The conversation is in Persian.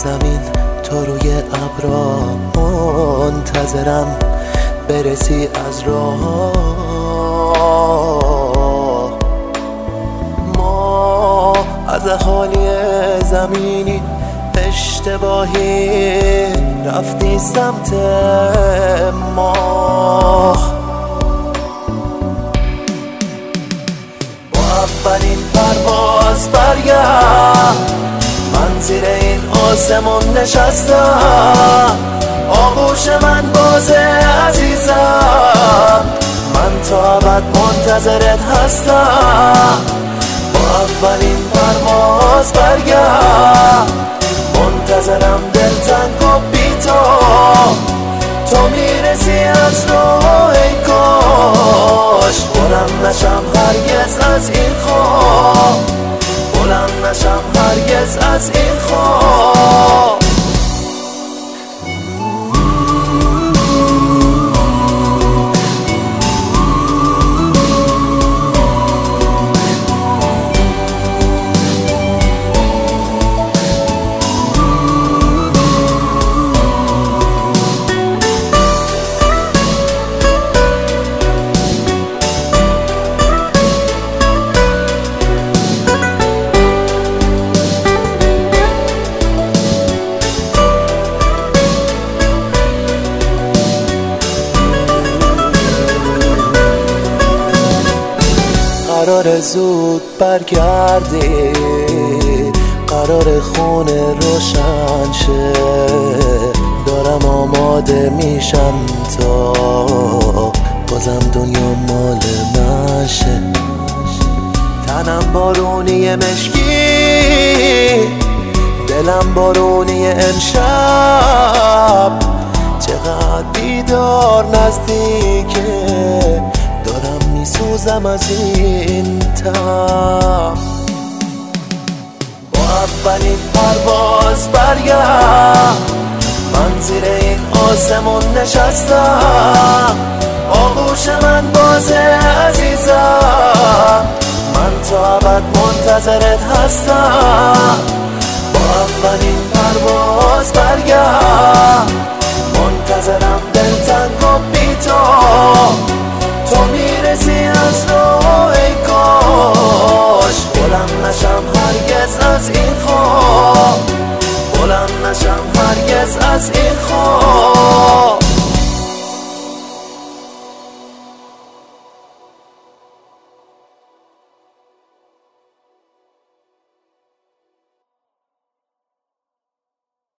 زمین تو روی ابرا منتظرم برسی از راه. ما از اهالی زمینی اشتباهی رفتی سمت ما. با اولین پرواز برگرد، من زیر این آسمون نشستم، آغوش من بازه عزیزم، من تا ابد منتظرت هستم. با اولین پرواز برگرد، منتظرم دلتنگ و بی تو میرسی از راه. ای کاش بلند نشم هرگز از این خواب، بلند نشم هرگز از این خواب. قرار زود برگردی، قرار خونه روشن شه، دارم آماده میشم تا بازم دنیا مال من شه. تنم بارونی مشکی، دلم بارونی امشب، چقدر بیدار نزدیکه، دارم میسوزم از این تب. با اولین پرواز برگرد، من زیر این آسمون نشستم، آغوش من بازه عزیزم، من تا ابد منتظرت هستم. با اولین پرواز برگرد، منتظرم دلتنگ و بی تو میرسی از راه. ای کاش بلند نشم هرگز از این خواب، بلند نشم هرگز از این خواب.